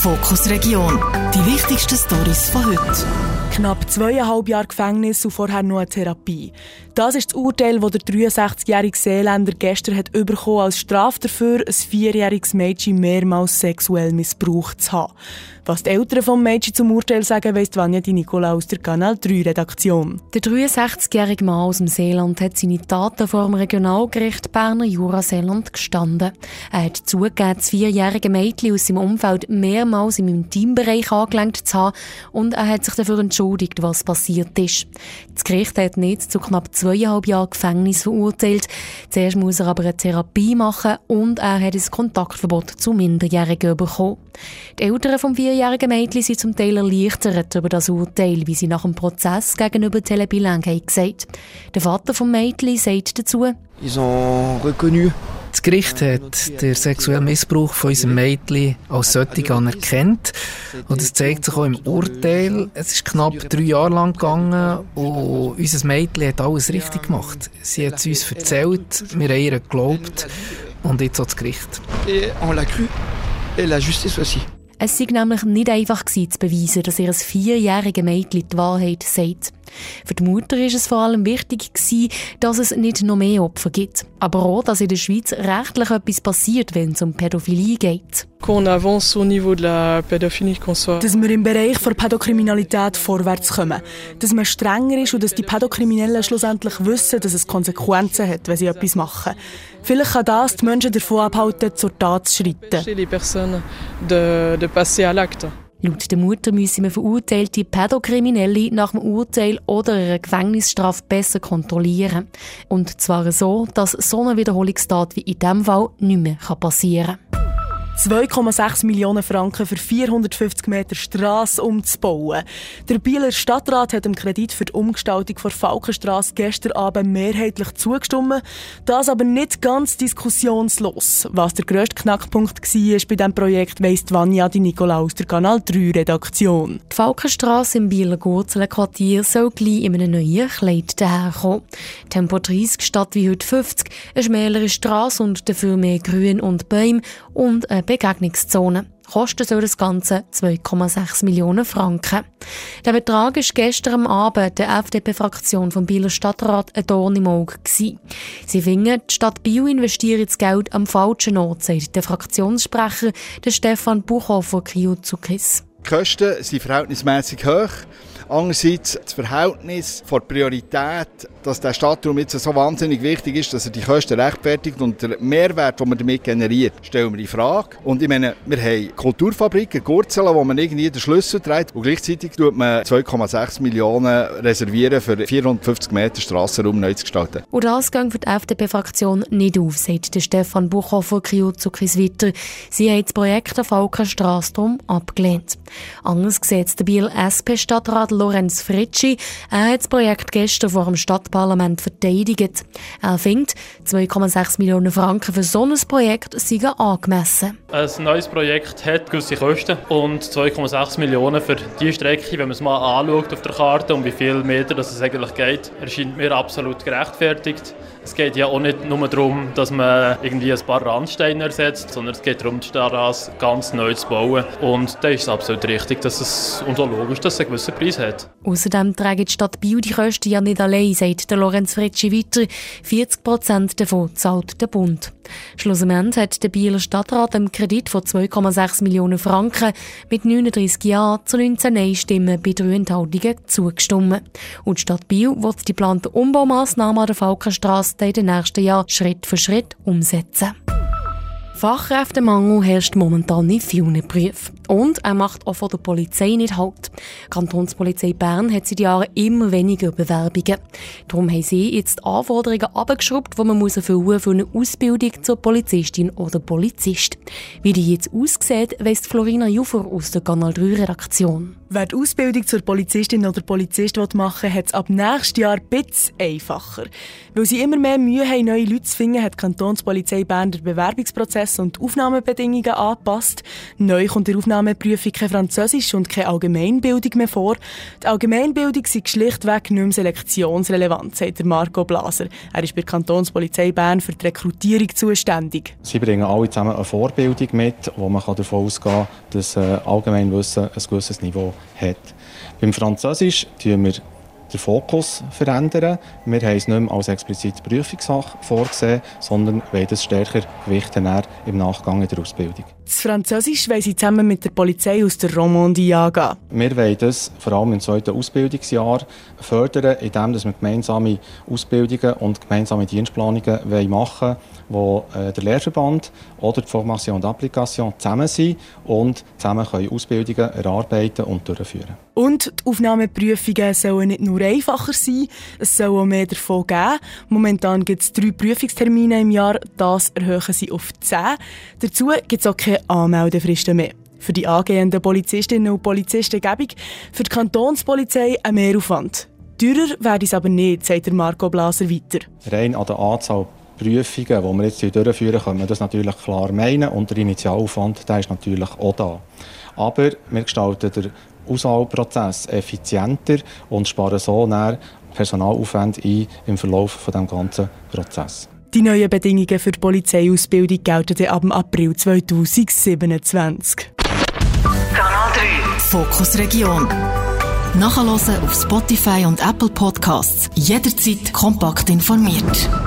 Fokus Region. Die wichtigsten Storys von heute. Knapp 2,5 Jahre Gefängnis und vorher noch eine Therapie. Das ist das Urteil, das der 63-jährige Seeländer gestern hat bekommen als Strafe dafür, ein 4-jähriges Mädchen mehrmals sexuell missbraucht zu haben. Was die Eltern des Mädchen zum Urteil sagen, weiss Vanja Di Nicola aus der Kanal 3 Redaktion. Der 63-jährige Mann aus dem Seeland hat seine Taten vor dem Regionalgericht Berner Jura-Seeland gestanden. Er hat zugegeben, das 4-jährige Mädchen aus seinem Umfeld mehrmals im Intimbereich angelenkt zu haben und er hat sich dafür entschuldigt, was passiert ist. Das Gericht hat nicht zu knapp 2,5 Jahren Gefängnis verurteilt. Zuerst muss er aber eine Therapie machen und er hat ein Kontaktverbot zu Minderjährigen bekommen. Die Eltern vom 4-jährigen Mädchen sind zum Teil erleichtert über das Urteil, wie sie nach dem Prozess gegenüber Telebilang haben gesagt. Der Vater des Mädchens sagt dazu: Ils ont reconnu. Das Gericht hat den sexuellen Missbrauch von unserem Mädchen als solchen anerkannt. Und es zeigt sich auch im Urteil. Es ist knapp 3 Jahre lang gegangen und unser Mädchen hat alles richtig gemacht. Sie hat es uns erzählt, wir haben ihr geglaubt und jetzt auch das Gericht. Et on l'a cru, et la justice aussi. Es sei nämlich nicht einfach gewesen, zu beweisen, dass ihr 4-jähriges Mädchen die Wahrheit sagt. Für die Mutter war es vor allem wichtig gewesen, dass es nicht noch mehr Opfer gibt. Aber auch, dass in der Schweiz rechtlich etwas passiert, wenn es um Pädophilie geht. Dass wir im Bereich der Pädokriminalität vorwärts kommen. Dass man strenger ist und dass die Pädokriminellen schlussendlich wissen, dass es Konsequenzen hat, wenn sie etwas machen. Vielleicht kann das die Menschen davon abhalten, zur Tat zu schreiten. Laut der Mutter müsse man verurteilte Pädokriminelle nach dem Urteil oder einer Gefängnisstrafe besser kontrollieren. Und zwar so, dass so eine Wiederholungstat wie in diesem Fall nicht mehr passieren kann. 2,6 Millionen Franken für 450 Meter Strasse umzubauen. Der Bieler Stadtrat hat dem Kredit für die Umgestaltung der Falkenstrasse gestern Abend mehrheitlich zugestimmt. Das aber nicht ganz diskussionslos. Was der grösste Knackpunkt war bei diesem Projekt, weiss Vanja Di Nicola aus der Kanal 3 Redaktion. Die Falkenstrasse im Bieler Gurzelquartier soll gleich in einem neuen Kleid daherkommen. Tempo 30 statt wie heute 50, eine schmälere Strasse und dafür mehr Grün und Bäume und eine Begegnungszone. Kosten soll das Ganze 2,6 Millionen Franken. Der Betrag war gestern am Abend der FDP-Fraktion vom Bieler Stadtrat ein Dorn im Auge gewesen. Sie finden, die Stadt Biel investiert das Geld am falschen Ort, sagt der Fraktionssprecher der Stefan Buchhofer Kriuzukis. Die Kosten sind verhältnismäßig hoch. Andererseits das Verhältnis von der Priorität, dass der Stadtraum jetzt so wahnsinnig wichtig ist, dass er die Kosten rechtfertigt und der Mehrwert, den man damit generiert, stellen wir in Frage. Und ich meine, wir haben Kulturfabriken, Gurzeln, wo man irgendwie den Schlüssel trägt und gleichzeitig tut man 2,6 Millionen reservieren für 450 Meter Strassenraum neu zu gestalten. Und das geht für die FDP-Fraktion nicht auf, sagt der Stefan Buchhofer Kriuzukis weiter. Sie haben das Projekt der Falkenstrasse darum abgelehnt. Anders sieht es der Biel SP-Stadtrat Lorenz Fritschi. Er hat das Projekt gestern vor dem Stadtparlament verteidigt. Er findet, 2,6 Millionen Franken für so ein Projekt seien angemessen. Ein neues Projekt hat gewisse Kosten und 2,6 Millionen für diese Strecke, wenn man es mal anschaut auf der Karte, um wie viele Meter es eigentlich geht, erscheint mir absolut gerechtfertigt. Es geht ja auch nicht nur darum, dass man irgendwie ein paar Randsteine ersetzt, sondern es geht darum, die Straße ganz neu zu bauen. Und da ist es absolut richtig, dass es und auch logisch, dass es einen gewissen Preis hat. Außerdem trägt die Stadt Biel die Kosten ja nicht allein, sagt der Lorenz Fritschi weiter. 40% davon zahlt der Bund. Schlussendlich hat der Bieler Stadtrat einem Kredit von 2,6 Millionen Franken mit 39 Ja zu 19 Nein-Stimmen bei 3 Enthaltungen zugestimmt. Und die Stadt Biel wird die geplanten Umbaumassnahmen an der Falkenstrasse in den nächsten Jahren Schritt für Schritt umsetzen. Fachkräftemangel herrscht momentan in vielen Berufen. Und er macht auch von der Polizei nicht Halt. Die Kantonspolizei Bern hat seit Jahren immer weniger Bewerbungen. Darum haben sie jetzt die Anforderungen abgeschraubt, die man erfüllen muss für eine Ausbildung zur Polizistin oder Polizist. Wie die jetzt aussieht, weiss Florina Jufer aus der Kanal 3 Redaktion. Wer die Ausbildung zur Polizistin oder Polizist machen will, hat es ab nächstes Jahr ein bisschen einfacher. Weil sie immer mehr Mühe haben, neue Leute zu finden, hat die Kantonspolizei Bern den Bewerbungsprozess und die Aufnahmebedingungen angepasst. Neu kommt der Aufnahmeprüfung kein Französisch und keine Allgemeinbildung mehr vor. Die Allgemeinbildung sei schlichtweg nicht mehr selektionsrelevant, sagt Marco Blaser. Er ist bei der Kantonspolizei Bern für die Rekrutierung zuständig. Sie bringen alle zusammen eine Vorbildung mit, wo man davon ausgehen kann, dass Allgemeinwissen ein gewisses Niveau hat. Beim Französisch verändern wir den Fokus verändern. Wir haben es nicht mehr als explizite Prüfungsfach vorgesehen, sondern wollen es stärker gewichten im Nachgang in der Ausbildung. Das Französisch wollen sie zusammen mit der Polizei aus der Romandie angehen. Wir wollen das vor allem im 2. Ausbildungsjahr fördern, indem wir gemeinsame Ausbildungen und gemeinsame Dienstplanungen machen wollen, wo der Lehrverband oder die Formation d'Application zusammen sind und zusammen können Ausbildungen erarbeiten und durchführen. Und die Aufnahmeprüfungen sollen nicht nur einfacher sein, es soll auch mehr davon geben. Momentan gibt es 3 Prüfungstermine im Jahr, das erhöhen sie auf 10. Dazu gibt es auch keine Anmeldefristen mehr. Für die angehenden Polizistinnen und Polizisten gäbe für die Kantonspolizei ein Mehraufwand. Teurer werde es aber nicht, sagt Marco Blaser weiter. Rein an der Anzahl Prüfungen, die wir jetzt durchführen, können wir das natürlich klar meinen. Und der Initialaufwand, der ist natürlich auch da. Aber wir gestalten den Auswahlprozess effizienter und sparen so Personalaufwand ein im Verlauf dieses ganzen Prozesses. Die neuen Bedingungen für die Polizeiausbildung gelten ab April 2027. Kanal 3 Fokus Region. Nachhören auf Spotify und Apple Podcasts. Jederzeit kompakt informiert.